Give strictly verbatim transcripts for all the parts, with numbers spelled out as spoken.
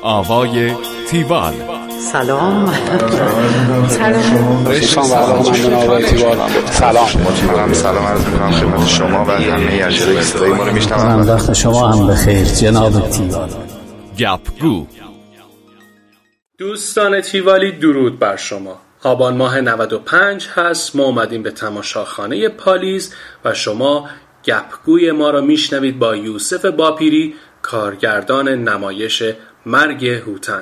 آوای تیوال. سلام. سلام. سلام. سلام. سلام عرض می‌کنم خدمت شما و همه اجرای صدای ما رو میشنوند. وقت شما هم بخیر جناب تیوال. گپگو. دوستان تیوالی درود بر شما. آبان ماه نود و پنج هست، ما اومدیم به تماشاخانه پالیز و شما گپگوی ما رو میشنوید با یوسف باپیری، کارگردان نمایش مرگ هوتن.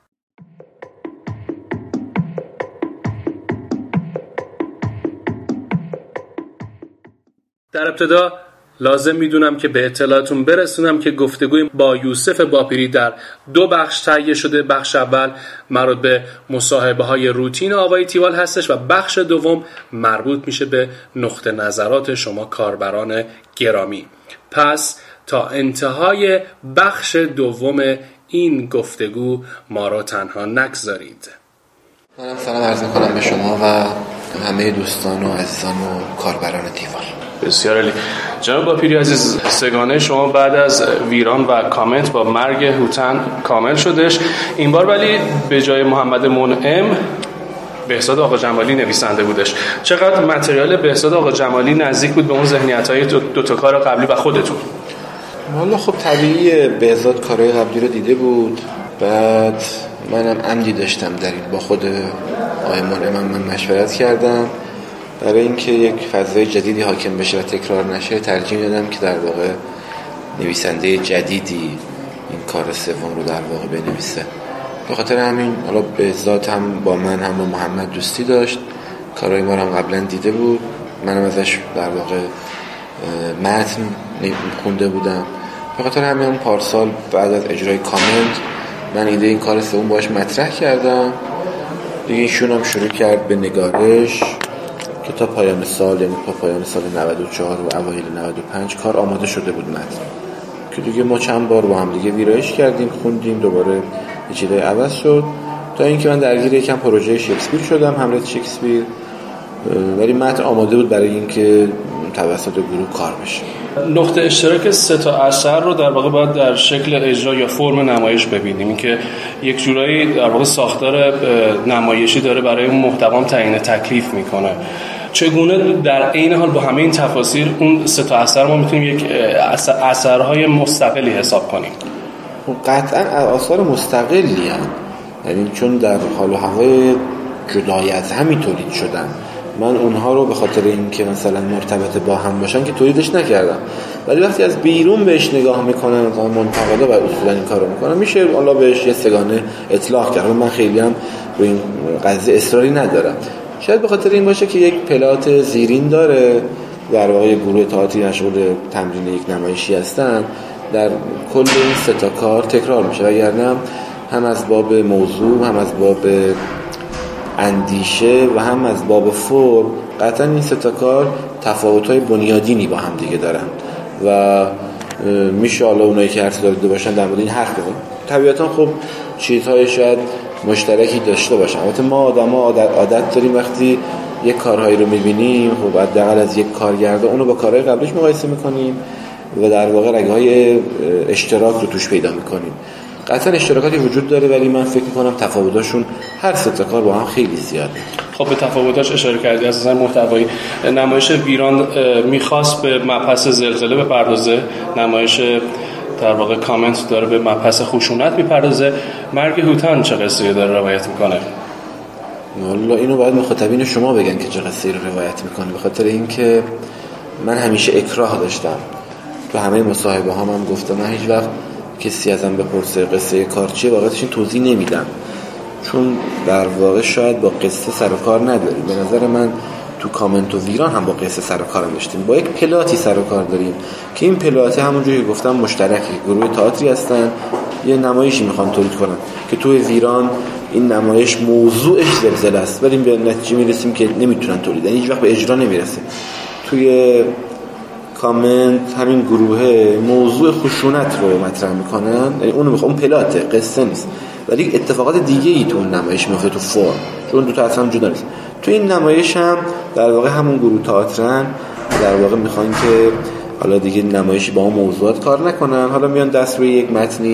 در ابتدا لازم میدونم که به اطلاعتون برسونم که گفتگوی با یوسف باپیری در دو بخش تهیه شده. بخش اول مربوط به مصاحبه های روتین آوای تیوال هستش و بخش دوم مربوط میشه به نقطه نظرات شما کاربران گرامی. پس تا انتهای بخش دوم این گفتگو ما را تنها نگذارید. منم سلام عرض می‌کنم به شما و همه دوستان و عزیزان و کاربران تیوال. بسیار عالی. جناب باپیری عزیز، سگانه شما بعد از ویران و کامنت با مرگ هوتن کامل شدش. این بار ولی به جای محمد منعم بهزاد آقا جمالی نویسنده بودش. چقدر متریال بهزاد آقا جمالی نزدیک بود به اون ذهنیت‌های دو, دو تا کار قبلی و خودتون؟ والا خب طبیعیه، بهزاد کارهای قبلی رو دیده بود، بعد منم عمدی داشتم در این با خود آقای منعم من مشورت کردم برای اینکه یک فضای جدیدی حاکم بشه و تکرار نشه، ترجیح دادم که در واقع نویسنده جدیدی این کار سوم رو در واقع بنویسه. به خاطر همین حالا بهزاد هم با من هم با محمد دوستی داشت، کارهای ما رو هم قبلا دیده بود، منم ازش در واقع متن خونده بودم. به خاطر همین پارسال بعد از اجرای کامنت من ایده این کار سوم باهاش مطرح کردم دیگه. ایشون هم شروع کرد به نگارش که تا پایان سال، یعنی تا پایان سال نود و چهار و اوایل نود و پنج کار آماده شده بود متن که دیگه ما چند بار با هم دیگه ویرایش کردیم، خوندیم، دوباره یه چیزای عوض شد تا اینکه من درگیر یکم پروژه شکسپیر شدم، همراه شکسپیر، ولی متن آماده بود برای اینکه توسط گروه کار بشه. نقطه اشتراک سه تا اثر رو در واقع باید در شکل اجرا یا فرم نمایش ببینیم. این که یک جورایی در واقع ساختار نمایشی داره برای اون محتوام تعیین تکلیف میکنه. چگونه در عین حال با همه این تفاصیل اون سه تا اثر ما میتونیم یک اثر اثرهای مستقلی حساب کنیم؟ قطعا آثار مستقلی هستند، یعنی چون در حال و هوای جدای از همی تولید شدن. من اونها رو به خاطر اینکه مثلا مرتبط با هم باشن که تولیدش نکردم، ولی وقتی از بیرون بهش نگاه میکنن مثلا منتقدا و اصولا این کارو میکنن، میشه الله بهش یه سگانه اطلاق کرد. من خیلی هم رو این قضیه اصراری ندارم. شاید به خاطر این باشه که یک پلات زیرین داره، در واقع گروه تئاتری مشغول تمرین یک نمایشی هستن، در کل این سه تا کار تکرار میشه، وگرنه هم از باب موضوع، هم از باب اندیشه و هم از باب فرم قطعا این سه تا کار تفاوت‌های بنیادینی با هم دیگه دارن و میشه حالا اونایی که حرف داده باشن در مورد این حرف بزنن. طبیعتا خب چیزهای شاید مشترکی داشته باشن. البته ما آدما عادت, عادت داریم وقتی یک کارهایی رو می‌بینیم خب حداقل از یک کارگردان اونو با کارهای قبلیش مقایسه می‌کنیم و در واقع رگه‌های اشتراک رو توش پیدا می‌کنیم. قطعا اشتراکاتی وجود داره ولی من فکر می‌کنم تفاوتاشون هر سه تا کار با هم خیلی زیاده. خب به تفاوتاش اشاره کردی. از نظر محتوایی نمایش ویران می‌خواست به مبحث زلزله بپردازه، نمایش در واقع کامنت داره به مبحث خشونت میپردازه. مرگ هوتن چه قصه‌ای داره روایت میکنه؟ والله اینو باید مخاطبین شما بگن که چه قصه‌ای رو روایت میکنه، به خاطر اینکه من همیشه اکراه داشتم. تو همه مصاحبه ها هم گفتم من هیچ وقت کسی ازم بپرسه قصه کار چیه واقعیتش این توضیح نمیدم، چون در واقع شاید با قصه سر و کار نداریم. به نظر من تو کامنت و ویران هم با قصه سر و کار داشتیم، با یک پلاتی سر و کار داریم که این پلات همونجوری که گفتم مشترکه، گروه تئاتری هستن یه نمایشی میخوان تولید کنن که توی ویران این نمایش موضوعش زلزله است، ولی به نتیجه میرسیم که نمیتونن تولید، یعنی هیچ وقت به اجرا نمیرسه. توی کامنت همین گروه موضوع خشونت رو مطرح میکنن، یعنی اونو میخوام، اون پلاته، قصه نیست، ولی اتفاقات دیگه ای تو اون نمایش میفته تو فرم، چون دو تا اصلا جدا نیست. تو این نمایش هم در واقع همون گروه تئاترن در واقع میخوان که حالا دیگه نمایشی با اون موضوعات کار نکنن، حالا میان دست روی یک متنی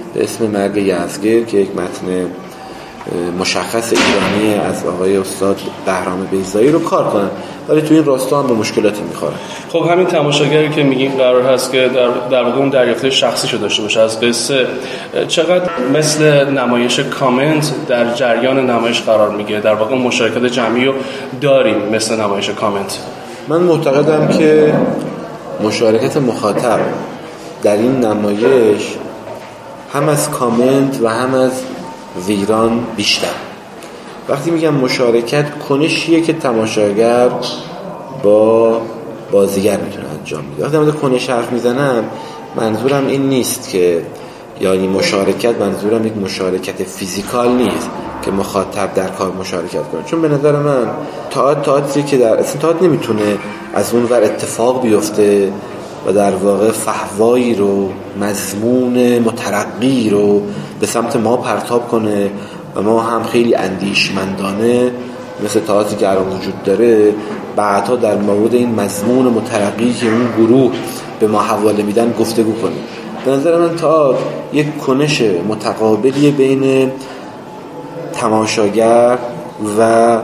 به اسم مرگ یزگرد که یک متن مشخص ایرانی از آقای استاد بهرام بیضایی رو کار کنن، ولی تو این راستا هم به مشکلاتی میخورن. خب همین تماشاگری که میگیم قرار هست که در در واقع اون دریافت شخصی شده داشته باشه از قصه، چقدر مثل نمایش کامنت در جریان نمایش قرار میگیره؟ در واقع مشارکت جمعی رو داریم مثل نمایش کامنت؟ من معتقدم که مشارکت مخاطب در این نمایش هم از کامنت و هم از ویران بیشتر. وقتی میگم مشارکت، کنشیه که تماشاگر با بازیگر میتونه انجام میده. وقتی من کنش حرف میزنم منظورم این نیست که یعنی مشارکت منظورم یک مشارکت فیزیکال نیست که مخاطب در کار مشارکت کنه، چون به نظر من تئاتر تئاتری که در اصلا تئاتر نمیتونه از اون ور اتفاق بیفته و در واقع فحوایی رو، مضمون مترقی رو به سمت ما پرتاب کنه و ما هم خیلی اندیشمندانه مثل تئاتری که الان وجود داره بعدها در مورد این مضمون مترقی که اون گروه به ما حواله میدن گفتگو کنیم. به نظر من تئاتر یک کنش متقابلی بین تماشاگر و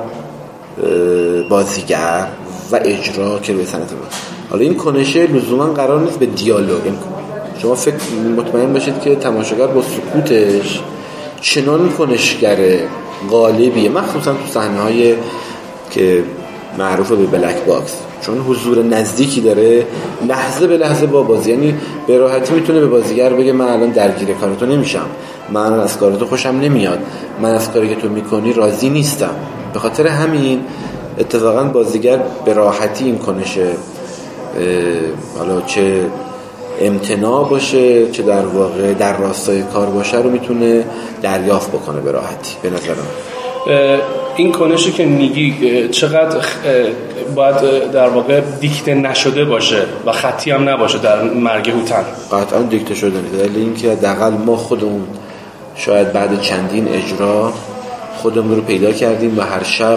بازیگر و اجرا که به صنعت ما. حالا این کنشه لزوما قرار نیست به دیالوگ. شما فکر مطمئن باشید که تماشاگر با سکوتش چنان کنشگر غالبیه، مخصوصا تو صحنه‌های که معروف به بلک باکس، چون حضور نزدیکی داره، لحظه به لحظه با بازی، یعنی به راحتی میتونه به بازیگر بگه من الان درگیر کارتو نمیشم، من از کارتو خوشم نمیاد، من از کاری که تو میکنی راضی نیستم. به خاطر همین اتفاقا بازیگر به راحتی این کنشه، حالا چه امتناع باشه چه در واقع در راستای کار باشه رو میتونه دریافت بکنه به راحتی. به نظر من این کنشی که میگی چقدر باید در واقع دیکته نشده باشه و خطی هم نباشه در مرگ هوتن؟ قطعا دیکته شده نیست، ولی اینکه حداقل ما خودمون شاید بعد چندین اجرا خودمون رو پیدا کردیم و هر شب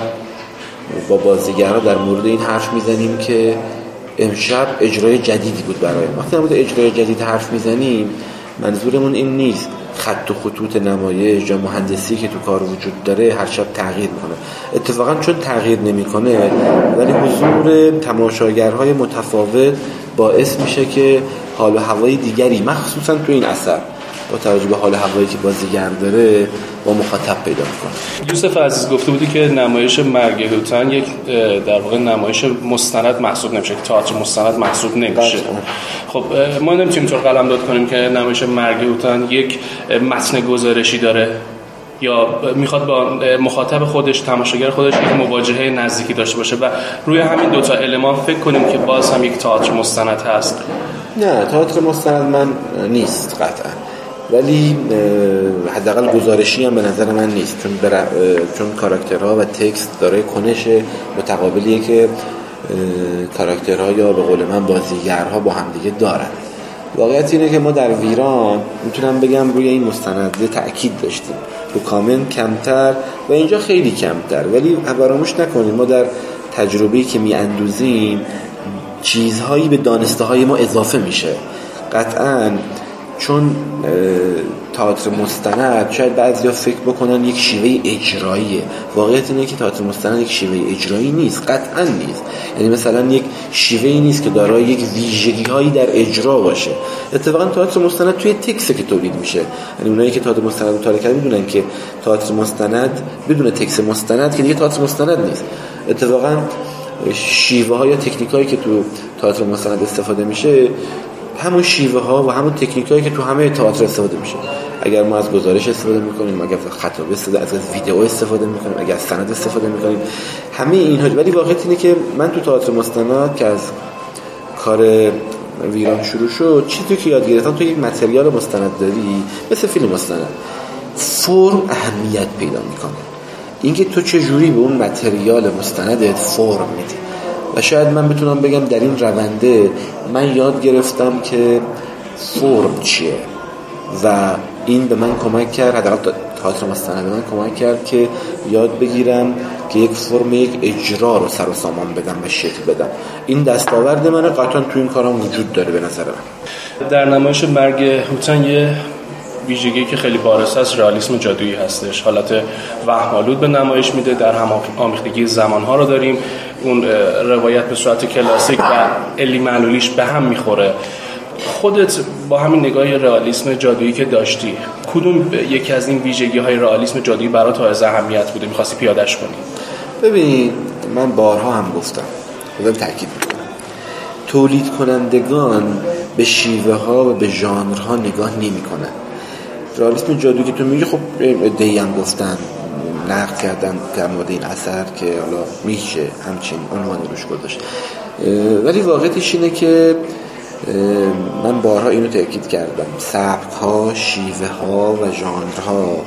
با بازیگرها در مورد این حرف میزنیم که امشب اجرای جدیدی بود برای ما. وقتی در مورد اجرای جدید حرف میزنیم منظورمون این نیست خط و خطوط نمایش یا مهندسی که تو کار وجود داره هر شب تغییر میکنه. اتفاقا چون تغییر نمیکنه ولی حضور تماشاگرهای متفاوت باعث میشه که حال و هوای دیگری مخصوصا تو این اثر با توجه به حال هوایی که بازیگر داره با مخاطب پیدا میکنه. یوسف عزیز گفته بودی که نمایش مرگ هوتن یک در واقع نمایش مستند محسوب نمیشه، که تئاتر مستند محسوب نمیشه. خب ما نمیتونیم طور قلمداد کنیم که نمایش مرگ هوتن یک متن گزارشی داره یا میخواد با مخاطب خودش، تماشاگر خودش یک مواجهه نزدیکی داشته باشه و روی همین دوتا المان فکر کنیم که باز هم یک تئاتر مستند هست. نه، تئاتر مستند من نیست قطعا، ولی حداقل گزارشی هم به نظر من نیست، چون برا... چون کاراکترها و تکست داره کنش متقابلیه که کاراکترها یا به قول من بازیگرها با هم دیگه دارن. واقعیت اینه که ما در ویران میتونم بگم روی این مستنده تأکید داشتیم، تو کامنت کمتر و اینجا خیلی کمتر، ولی فراموش نکنیم ما در تجربه‌ای که میاندوزیم چیزهایی به دانسته های ما اضافه میشه. قطعاً چون تئاتر مستند شاید بعضیا فکر بکنن یک شیوه اجراییه، واقعیت اینه که تئاتر مستند یک شیوه اجرایی نیست، قطعا نیست. یعنی مثلا یک شیوهی نیست که دارای یک ویژگی‌هایی در اجرا باشه. اتفاقا تئاتر مستند توی تکست که تولید میشه، یعنی اونایی که تئاتر مستند مطالعه کردن میدونن که تئاتر مستند بدون تکست مستند که دیگه تئاتر مستند نیست. اتفاقا شیوه ها یا تکنیک هایی که تو تئاتر مستند استفاده میشه همون شیوه ها و همون تکنیک هایی که تو همه تئاتر استفاده میشه. اگر ما از گزارش استفاده میکنیم، اگر از خطابه استفاده از ویدیو استفاده میکنیم، اگر از سند استفاده میکنیم، همه اینها. ولی واقعیت اینه که من تو تئاتر مستند که از کار ویران شروع شد، چیزی که یاد گرفتم تو یک متریال مستند داری مثل فیلم مستند، فرم اهمیت پیدا میکنه. اینکه تو چه جوری به اون متریال مستندت فرم میدی. و شاید من بتونم بگم در این رونده من یاد گرفتم که فرم چیه و این به من کمک کرد، حداقل تئاتر مستند به من کمک کرد که یاد بگیرم که یک فرم، یک اجرا رو سر و سامان بدم و شکل بدم. این دستاورد منه، قطعا تو این کارم وجود داره به نظر من. در نمایش مرگ هوتن یه ویژگی که خیلی بارز است رئالیسم جادویی هستش. حالت وهم‌آلود به نمایش میده، در هم آمیختگی زمانها رو داریم، اون روایت به صورت کلاسیک و علی معلولیش به هم میخوره. خودت با همین نگاه رئالیسم جادویی که داشتی، کدوم یکی از این ویژگی‌های رئالیسم جادویی برات حائز اهمیت بوده، می‌خواستی پیاده‌اش کنی؟ ببین، من بارها هم گفتم، خودم تاکید می‌کنم، تولید کنندگان به شیوه ها و به ژانرها نگاه نمی‌کنن. رئالیسم جادویی که تو میگی، خب عده‌ای هم گفتن، نقد کردن در مورد این اثر که حالا میشه همچین عنوانی روش گذاشت، ولی واقعیتش اینه که من بارها اینو تاکید کردم، سبک‌ها، شیوه‌ها و ژانرها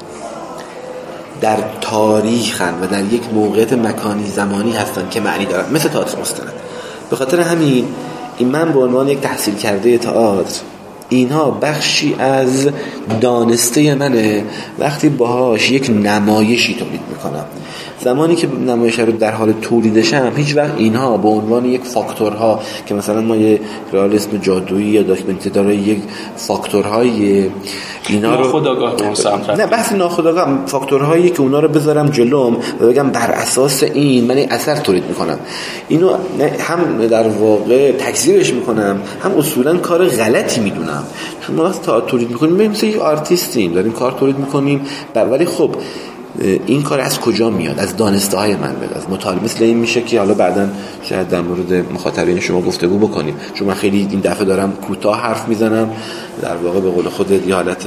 در تاریخن و در یک موقعیت مکانی زمانی هستن که معنی دارن، مثل تئاتر مستند. به خاطر همین این من به عنوان یک تحصیل کرده تئاتر، اینها بخشی از دانسته منه وقتی باهاش یک نمایشی تولید میکنم. زمانی که نمایش رو در حال تولیدشم، هیچ وقت اینها به عنوان یک فاکتورها که مثلا ما یه رئالیسم جادویی یا داکیومنتری داره یک فاکتورهای اینا رو ناخودآگاه به اون سمت رفت. نه بحث ناخودآگاه، فاکتورهایی که اونا رو بذارم جلوم و بگم بر اساس این من این اثر تولید میکنم، اینو هم در واقع تکذیبش میکنم، هم اصولا کار غلطی میدونم. چون ما تا تولید میکنیم مثل یک آرتیستیم، داریم کار تولید میکنیم، ولی خب این کار از کجا میاد؟ از دانسته های من میاد، از مطالعه. مثل این میشه که حالا بعداً شاید در مورد مخاطبین شما گفتگو بکنیم، چون من خیلی این دفعه دارم کوتاه حرف میزنم، در واقع به قول خودت یه حالت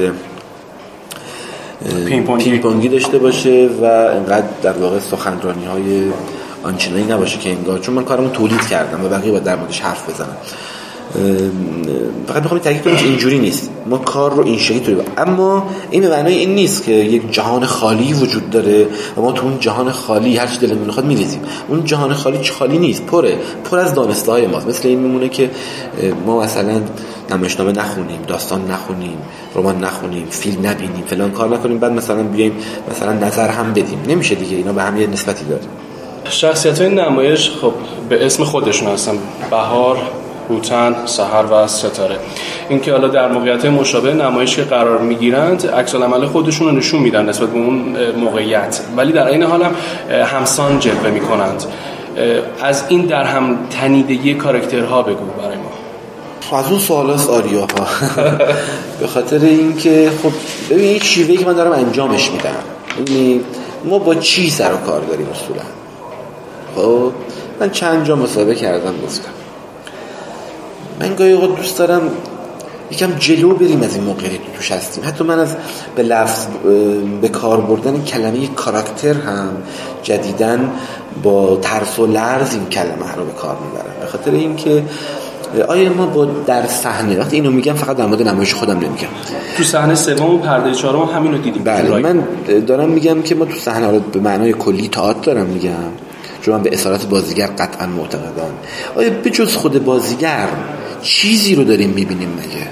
پینگ پونگی داشته باشه و انقدر در واقع سخنرانی های آنچنانی نباشه که انگار، چون من کارمو تولید کردم و بقیه باید در موردش حرف بزنم. فقط میخوام تاکید کنم که اینجوری نیست، ما کار رو این شکلی تولید، اما این به معنای این نیست که یک جهان خالی وجود داره و ما تو اون جهان خالی هر چی دلمون میخواد میریزیم. اون جهان خالی خالی نیست، پره پر از دانسته های ماست. مثل این میمونه که ما مثلا نمایشنامه نخونیم، داستان نخونیم، رمان نخونیم، فیلم نبینیم، فلان کار نکنیم، بعد مثلا بیایم مثلا نظر هم بدیم. نمیشه دیگه، اینا به هم یه نسبتی داره. شخصیت‌های نمایش خب به اسم خودشون هستن، بهار، هوتن، سحر و ستاره. این که حالا در موقعیت مشابه نمایش قرار میگیرند، عکس العمل خودشون رو نشون میدن نسبت به اون موقعیت، ولی در این حال هم همسان جلوه میکنند. از این در هم تنیدگی کاراکترها بگو برای ما. از اون سوالاست آریاها. به خاطر اینکه خب ببین این شیوهی که من دارم انجامش میدم، یعنی ما با چی سر و کار داریم اصولا. خب من چند جا مصاحبه کردم، گفتم من گاهی اوقات دوست دارم یکم جلو بریم از این موقعیتی که توش هستیم. حتی من از به لفظ به کار بردن کلمه کاراکتر هم جدیداً با ترس و لرز این کلمه رو به کار میبرم، به خاطر اینکه آیا ما با در صحنه، وقتی اینو میگم فقط در مورد نمایش خودم نمیگم، تو صحنه سوم و پرده چهارم همین رو دیدیم. بله، من دارم میگم که ما تو صحنه رو به معنای کلی تئاتر دارم میگم، چون من به اصالت بازیگر قطعا معتقدم. آیا به جز خود بازیگر چیزی رو داریم میبینیم مگه؟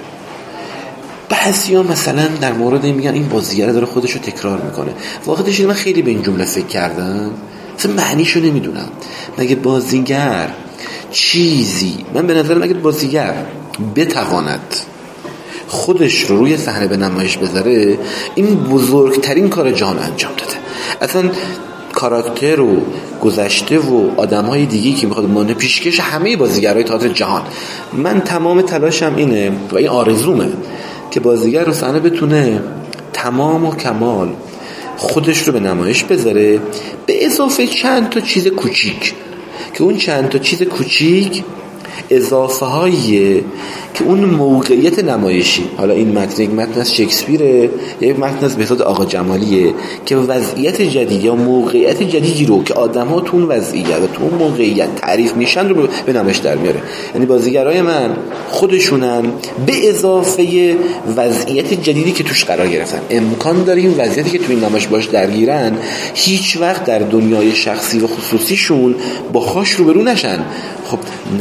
بعضیا مثلا در مورد این میگن این بازیگر داره خودش رو تکرار میکنه. واقعیتش اینه من خیلی به این جمله فکر کردم، اصلا معنیشو نمیدونم. مگه بازیگر چیزی، من به نظرم اگه بازیگر بتواند خودش رو روی صحنه به نمایش بذاره، این بزرگترین کار جهان انجام داده. اصلا کاراکتر و گذشته و آدم‌های دیگه‌ای که میخواد مانع پیشکش همه بازیگرای تئاتر جهان. من تمام تلاشم اینه و این آرزومه که بازیگر رو صحنه بتونه تمام و کمال خودش رو به نمایش بذاره، به اضافه چند تا چیز کوچیک که اون چند تا چیز کوچیک اضافه هاییه که اون موقعیت نمایشی، حالا این متن یک متن از شکسپیره، یک متن از بهزاد آقا جمالیه که وضعیت جدید یا موقعیت جدیدی رو که آدم ها تو اون وضعیت و تو اون موقعیت تعریف میشن رو به نمایش در میاره. یعنی بازیگرای من خودشونن به اضافه وضعیت جدیدی که توش قرار گرفتن. امکان داره این وضعیتی که تو این نمایش باش درگیرن هیچ وقت در دنیای شخصی و خصوصیشون با خاش روبرو نشن. خب نمایش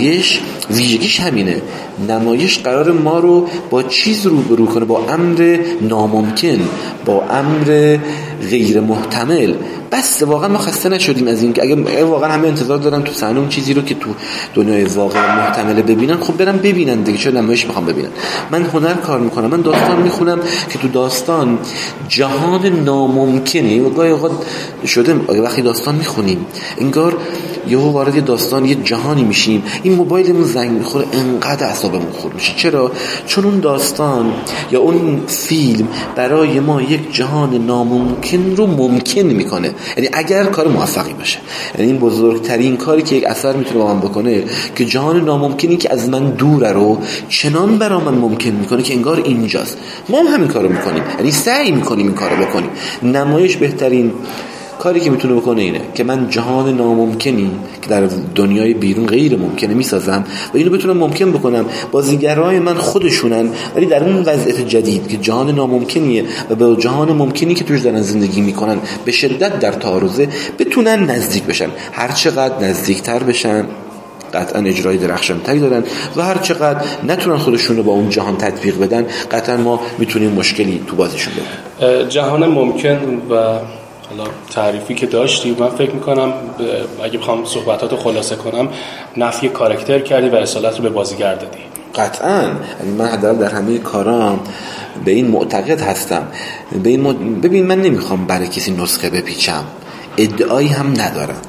نمایش ویژگیش همینه. نمایش قرار ما رو با چیز روبرو کنه، با امر ناممکن، با امر غیر محتمل. بس واقعا ما خسته نشدیم از این که اگه واقعا همه انتظار دارن تو صحنه اون چیزی رو که تو دنیای واقع محتمله ببینن، خب برن ببینن دیگه، چرا نمایش میخوام ببینن؟ من هنر کار میکنم، من داستان میخونم که تو داستان جهان ناممکنه. و گاهی اوقات شده وقتی داستان میخونیم انگار یهو وارد یه داستان یه جهانی میشیم، این موبایلمون زنگ میخوره، انقدر اعصابمون خورد میشه. چرا؟ چون اون داستان یا اون فیلم برای ما یک جهان ناممکن رو ممکن میکنه. یعنی اگر کار موفقی باشه، یعنی این بزرگترین کاری که یک اثر میتونه با من بکنه که جهان ناممکنی که از من دوره رو چنان برای من ممکن میکنه که انگار اینجاست. ما هم همین کارو میکنیم، یعنی سعی میکنیم این کارو بکنیم. نمایش بهترین کاری که میتونه بکنه اینه که من جهان ناممکنی که در دنیای بیرون غیر ممکنه میسازم و اینو بتونم ممکن بکنم. بازیگرای من خودشونن ولی در اون وضعیت جدید که جهان ناممکنیه و به جهان ممکنی که توش دارن زندگی میکنن به شدت در تعارضه بتونن نزدیک بشن. هر چقدر نزدیکتر بشن قطعا اجرای درخشانتری دارن و هر چقدر نتونن خودشون رو با اون جهان تطبیق بدن قطعا ما میتونیم مشکلی تو بازیشون ببینیم. جهان ممکن و حالا تعریفی که داشتی، من فکر میکنم اگه بخوام صحبتاتو خلاصه کنم نفی کاراکتر کردی و اصالت رو به بازیگر دادی. قطعا من حداقل در همه کارام به این معتقد هستم. به این م... ببین من نمیخوام برای کسی نسخه بپیچم، ادعایی هم ندارم.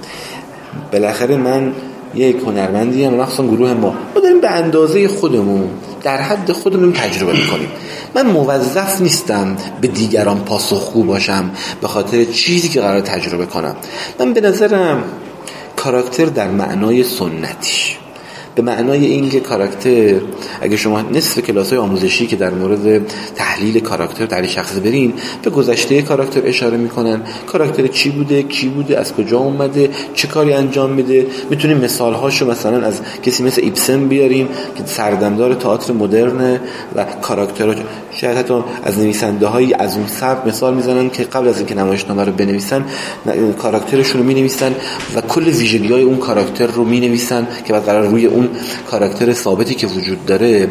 بالاخره من یک هنرمندی ام، مخصوصا گروه ما ما داریم به اندازه خودمون در حد خودمون تجربه میکنیم. من موظف نیستم به دیگران پاسخگو باشم به خاطر چیزی که قرار تجربه کنم. من به نظرم کاراکتر در معنای سنتیش، به معنای این که کاراکتر، اگه شما نصف کلاس‌های آموزشی که در مورد تحلیل کاراکتر تحلیل شخصی برین، به گذشته کاراکتر اشاره میکنن. کاراکتر چی بوده، کی بوده، از کجا اومده، چه کاری انجام میده. میتونیم مثال‌هاشو مثلا از کسی مثل ایبسن بیاریم که سردمدار تئاتر مدرن و کاراکترها، شاید حتی از نویسنده‌های از اون سبک مثال میزنن که قبل از اینکه نمایشنامه رو بنویسن کاراکترشون رو مینویسن و کل ویژگی‌های اون کاراکتر رو مینویسن که بعد قرار روی اون کاراکتر ثابتی که وجود داره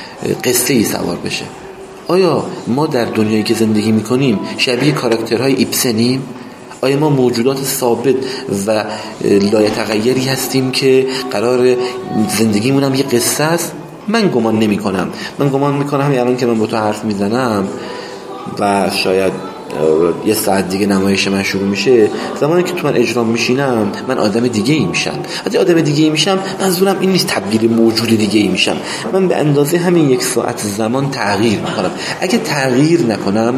قصه ای سوار بشه. آیا ما در دنیایی که زندگی میکنیم شبیه کاراکترهای ایبسنیم؟ آیا ما موجودات ثابت و لایتغیری هستیم که قرار زندگیمون هم یه قصه است؟ من گمان نمی کنم. من گمان میکنم همین الان که من با تو حرف میزنم و شاید یه ساعت دیگه نمایش من شروع میشه، زمانی که تو من اجرام میشینم من آدم دیگه ای میشم. وقتی آدم دیگه ای میشم منظورم این نیست تبدیل موجود دیگه ای میشم، من به اندازه همین یک ساعت زمان تغییر میکنم. اگه تغییر نکنم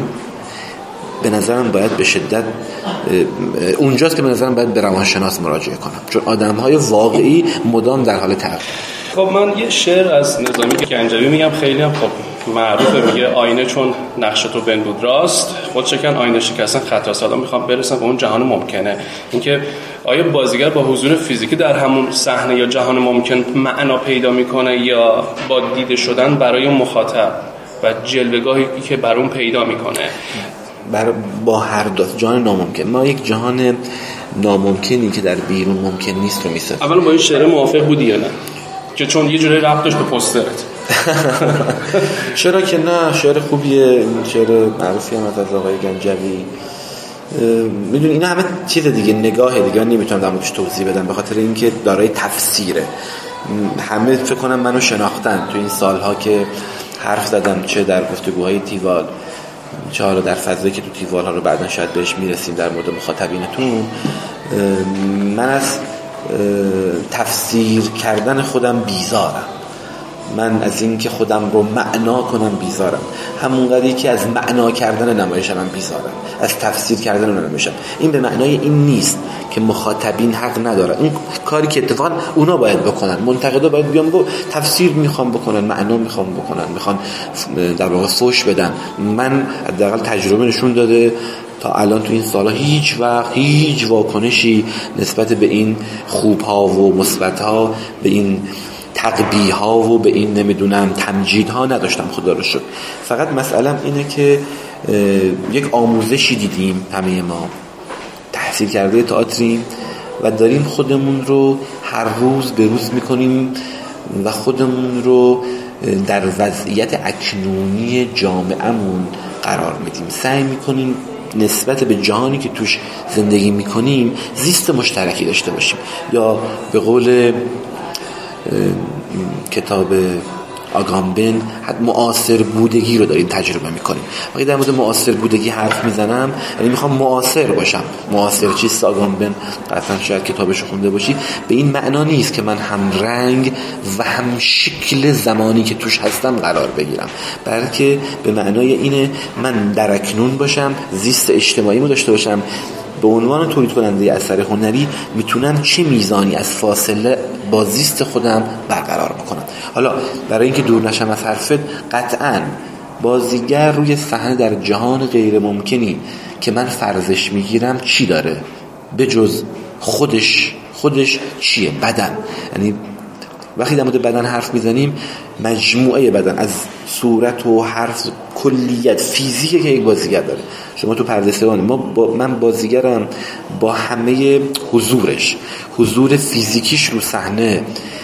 به نظرم باید به شدت اونجاست که به نظرم باید به روانشناس مراجعه کنم، چون آدم‌های واقعی مدام در حال تغییر. خب من یه شعر از نظامی گنجوی میگم، خیلی هم خب معروفه، میگه آینه چون نقش تو بنبود راست، خود شکن آینه شکستن خطا. سالا میخوام برسم به اون جهان ممکنه. اینکه آیا بازیگر با حضور فیزیکی در همون صحنه یا جهان ممکن معنا پیدا میکنه یا با دیده شدن برای مخاطب و جلوه‌گاهی که بر اون پیدا میکنه؟ بر با هر دو جهان ناممکن. ما یک جهان ناممکنی که در بیرون ممکن نیست رو میسازیم. اولا با این شعر موافق بودی یا نه؟ که چون یه جوری ربط داشت به پوسترت. چرا که نه، شعر خوبیه، شعر معروفی هم از آقای گنجوی. میدونی اینا همه چیز دیگه، نگاه دیگه، من نمیتونم در موردش توضیح بدم به خاطر اینکه دارای تفسیره. همه فکر کنم منو شناختن تو این سالها که حرف زدم، چه در گفتگوهای تیوال، چه حالا در فضایی که تو تیوال ها رو بعداً شاید بهش میرسیم در مورد مخاطبینتون. من از تفسیر کردن خودم بیزارم، من از این که خودم رو معنا کنم بیزارم، همونقدری که از معنا کردن نمایشم من بیزارم، از تفسیر کردن نمایشم. این به معنای این نیست که مخاطبین حق ندارن، این کاری که اتفاقا اونا باید بکنن، منتقدا باید بیان بگو تفسیر میخوام بکنن، معنا میخوام بکنن، میخوان در واقع فوش بدن. من حداقل تجربه نشون داده تا الان تو این سالا هیچ وقت هیچ واکنشی نسبت به این خوب‌ها و مثبت‌ها، به این تقبیح‌ها و به این نمیدونم تمجیدها نداشتم، خدا رو شکر. فقط مسئله‌م اینه که یک آموزشی دیدیم، همه ما تحصیل کرده تئاتریم و داریم خودمون رو هر روز به روز میکنیم و خودمون رو در وضعیت اکنونی جامعهمون قرار میدیم. سعی میکنیم نسبت به جهانی که توش زندگی میکنیم زیست مشترکی داشته باشیم، یا به قول کتاب آگامبن معاصر بودگی رو داریم تجربه میکنیم. وقتی در مورد معاصر بودگی حرف میزنم یعنی میخوام معاصر باشم. معاصر چیست؟ آگامبن قطعا شاید کتابش رو خونده باشی. به این معنا نیست که من هم رنگ و هم شکل زمانی که توش هستم قرار بگیرم، بلکه به معنای اینه من در اکنون باشم، زیست اجتماعی رو داشته باشم. به عنوان تولید کننده اثر هنری میتونم چه میزانی از فاصله با زیست خودم برقرار بکنم. حالا برای اینکه دور نشم از حرفت، قطعاً بازیگر روی صحنه در جهان غیر ممکنی که من فرضش میگیرم چی داره به جز خودش؟ خودش چیه؟ بدن. یعنی وقتی در مورد بدن حرف میزنیم، مجموعه بدن از صورت و حرف کلیت فیزیکی که یک بازیگر داره. شما تو پرده سوانه، ما با من بازیگرم با همه حضورش، حضور فیزیکیش رو صحنه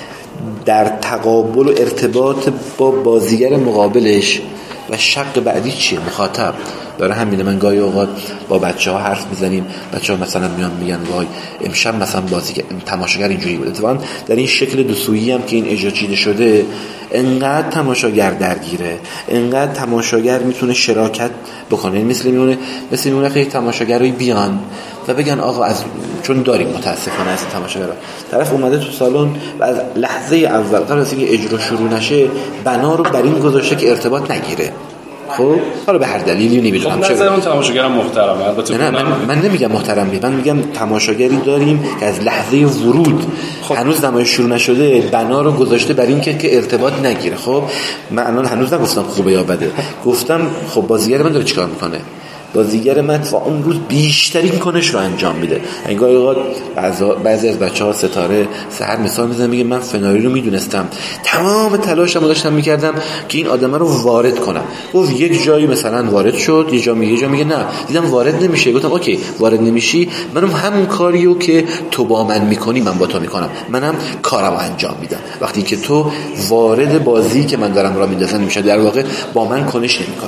در تقابل و ارتباط با بازیگر مقابلش و شق بعدی چیه؟ مخاطب. برای همینه من گاهی اوقات با بچه‌ها حرف میزنیم، بچه‌ها مثلا میان میگن وای امشب مثلا بازیگر تماشاگر اینجوری بود. اتفاقا در این شکل دو سویی هم که این اجرا چیده شده، انقدر تماشاگر درگیره، انقدر تماشاگر میتونه شراکت بکنه. این مثل میمونه مثل میمونه خیلی تماشاگرای بیان و بگن آقا از چون داریم متاسفانه از تماشاگرها طرف اومده تو سالن و از لحظه اول قبل از اینکه اجرا شروع نشه بنا رو بر این گذاشته که ارتباط نگیره. خب حالا به هر دلیلی نمیدونم خب نظر اون تماشاگرم محترمه. البته نه من, من نمیگم محترم نیست، من میگم تماشاگری داریم که از لحظه ورود خب. هنوز نمایش شروع نشده بنا رو گذاشته بر این که که ارتباط نگیره. خب من الان هنوز نگفتم خوبه یا بده، گفتم خب بازیگر من داره چیکار میکنه. بازیگر من تا اون روز بیشترین کنش رو انجام میده. انگار اوقات بعضی از بچه‌ها ستاره سحر مثال میزنن میگه من فناری رو میدونستم، تمام تلاشمو داشتم میکردم که این آدمه رو وارد کنم. گفت یک جایی مثلا وارد شد، یه جا میگه، یه جا میگه نه دیدم وارد نمیشه. گفتم اوکی وارد نمیشی، منم همون کاریو که تو با من میکنی من با تو میکنم، منم کارمو انجام میدم. وقتی که تو وارد بازی که من دارم راه میندازم میشه، در واقع با من کنش نمیکنی.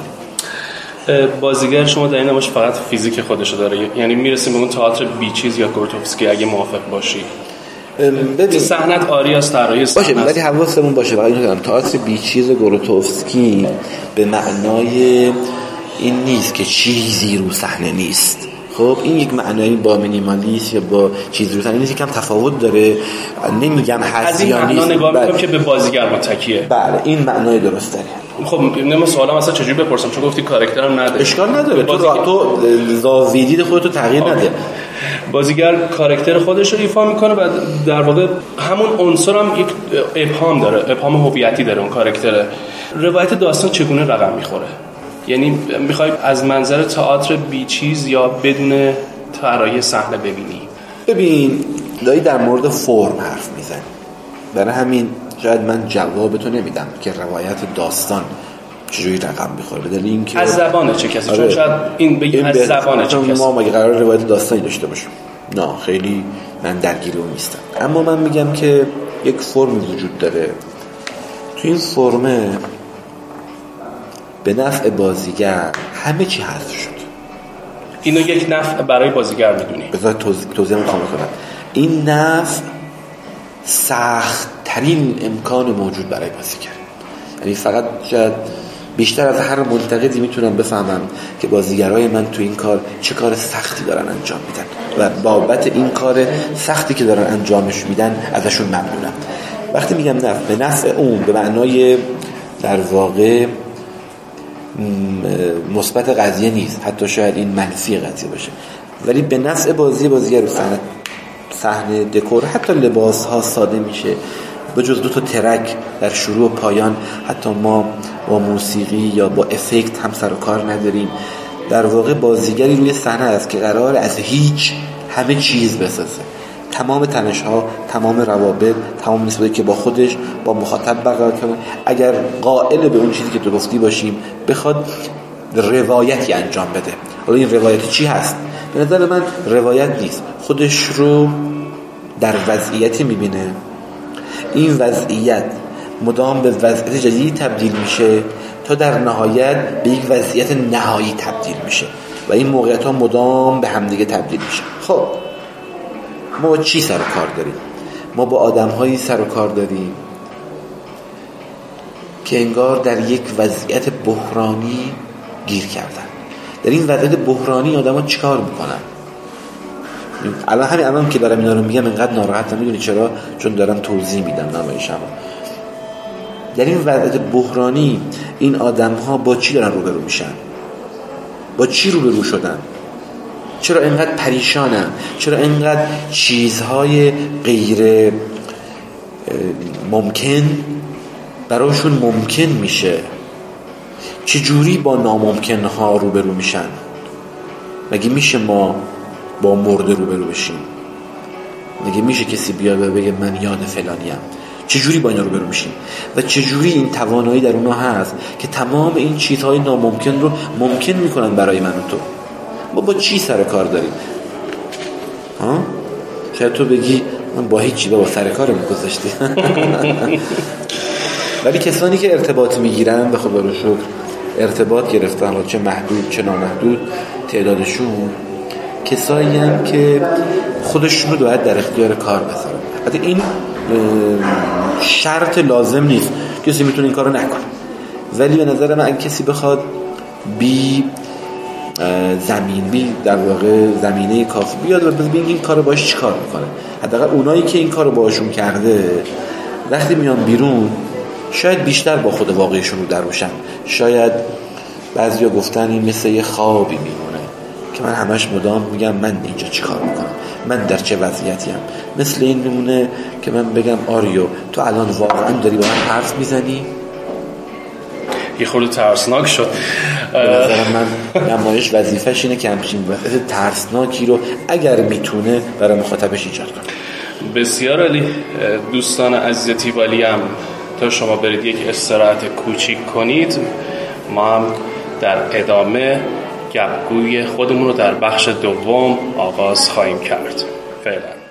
بازیگر شما در این نمایش فقط فیزیک خودشو داره، یعنی میرسیم به اون تئاتر بیچیز یا گروتوفسکی اگه موافق باشی. ببین صحنت آری از طراحی صحنه باشه، ولی حواسمون باشه وقتی میگم تئاتر بیچیز گروتوفسکی به معنای این نیست که چیزی رو صحنه نیست. خب این یک معنایی با مینیمالیسم یا با چیز رو صحنه نیست، یکم تفاوت داره. نمیگم هست یا نیست، از این معنا نگاه میکنم که به بازیگر متکیه. بله این معنای درست داره. خب نمیدونم سوالم اصلا چجوری بپرسم، چون گفتی کاراکترم نداره. اشکال نداره، تو تو زاویه دید خودت تغییر نده. بازیگر کاراکتر خودش رو ایفا میکنه و در واقع همون عنصر هم یک ابهام داره، ابهام هویتی داره اون کاراکتر. روایت داستان چگونه رقم میخوره؟ یعنی میخوای از منظر تئاتر بیچیز یا بدون طراحی صحنه ببینی؟ ببین دایی در مورد فرم حرف میزنی، برای همین شاید من جواب تو نمیدم که روایت داستان چجوری رقم میخوره، به دلیل اینکه از زبان چه کسی. آره. چون شاید این بگی از زبان چه کسی. ما مگه قرار روایت داستانی داشته باشیم؟ نه خیلی من درگیر اون نیستم، اما من میگم که یک فرم وجود داره. تو این فرمه به نفع بازیگر همه چی حذف شد. اینو یک نفع برای بازیگر میدونی؟ بذار توضیح میخوام بکنم. این نفع سخت ترین امکان موجود برای بازیگر، یعنی فقط شاید بیشتر از هر منتقدی میتونم بفهمم که بازیگرای من تو این کار چه کار سختی دارن انجام میدن و بابت این کار سختی که دارن انجامش میدن ازشون ممنونم. وقتی میگم نفع، به نفع اون به معنای در واقع مثبت قضیه نیست، حتی شاید این منفی قضیه باشه، ولی به نفع بازی بازیگر رو صحنه صحنه دکور، حتی لباس ها ساده میشه، به جز دو تا ترک در شروع و پایان حتی ما با موسیقی یا با افکت هم سر و کار نداریم. در واقع بازیگری روی صحنه است که قرار از هیچ همه چیز بسازه، تمام تنش ها، تمام روابط، تمام نسبتی که با خودش با مخاطب برقرار کنه. اگر قائل به اون چیزی که تو گفتی باشیم، بخواد روایتی انجام بده. حالا این روایت چی هست؟ به نظر من روایت نیست، خودش رو در وضعیتی میبینه، این وضعیت مدام به وضعیت جدید تبدیل میشه تا در نهایت به یک وضعیت نهایی تبدیل میشه و این موقعیت ها مدام به همدیگه تبدیل میشه. خب ما با چی سر و کار داریم؟ ما با آدم هایی سر و کار داریم که انگار در یک وضعیت بحرانی گیر کردن. در این وضعیت بحرانی آدم ها چی کار میکنن؟ الان همین الان که دارم اینا رو میگم اینقدر ناراحتم، میدونی چرا؟ چون دارم توضیح میدم نمایشم. در این وضعیت بحرانی این آدم ها با چی دارن روبرو میشن؟ با چی روبرو شدن؟ چرا اینقدر پریشانن؟ چرا اینقدر چیزهای غیر ممکن براشون ممکن میشه؟ چجوری با ناممکن ها روبرو میشن؟ مگه میشه ما با مرده روبرو بشیم؟ مگه میشه کسی بیاد و بگه من یاد فلانیم؟ چجوری با اینا روبرو میشیم و چجوری این توانایی در اونا هست که تمام این چیزهای ناممکن رو ممکن میکنن برای من و تو؟ ما با چی سر کار داریم؟ ها؟ شاید تو بگی من با هیچی با سر کارم گذاشتی. ولی کسانی که ارتباط میگیرن به خدا رو شکر ارتباط گرفتن، چه محدود چه نامحدود تعدادشون، کسایی هم که خودشون رو باید در اختیار کار بذارن. حتی این شرط لازم نیست، کسی میتونه این کارو نکنه، ولی به نظر من اگه کسی بخواد بی زمین بی در واقع زمینه کافی بیاد و ببین این کارو باش چی کار میکنه، حداقل اونایی که این کارو باشون کرده وقتی میان بیرون شاید بیشتر با خود واقعیشون رو دروشن. شاید بعضیا گفتن این مثل یه خوابی میمونه که من همش مدام میگم من اینجا چی کار میکنم، من در چه وضعیتیم. مثل این میمونه که من بگم آریو تو الان واقعا داری با من حرف میزنی؟ یه خورده ترسناک شد. به نظر من نمایش وظیفه‌ش اینه که همچین وضعیت ترسناکی رو اگر میتونه برای مخاطبش ایجاد کنه. بسیار عالی. دوستان عزیز تیوالی هم تا شما برید یک استراحت کوچیک کنید، ما هم در ادامه گپگوی خودمون رو در بخش دوم آغاز خواهیم کرد. فعلا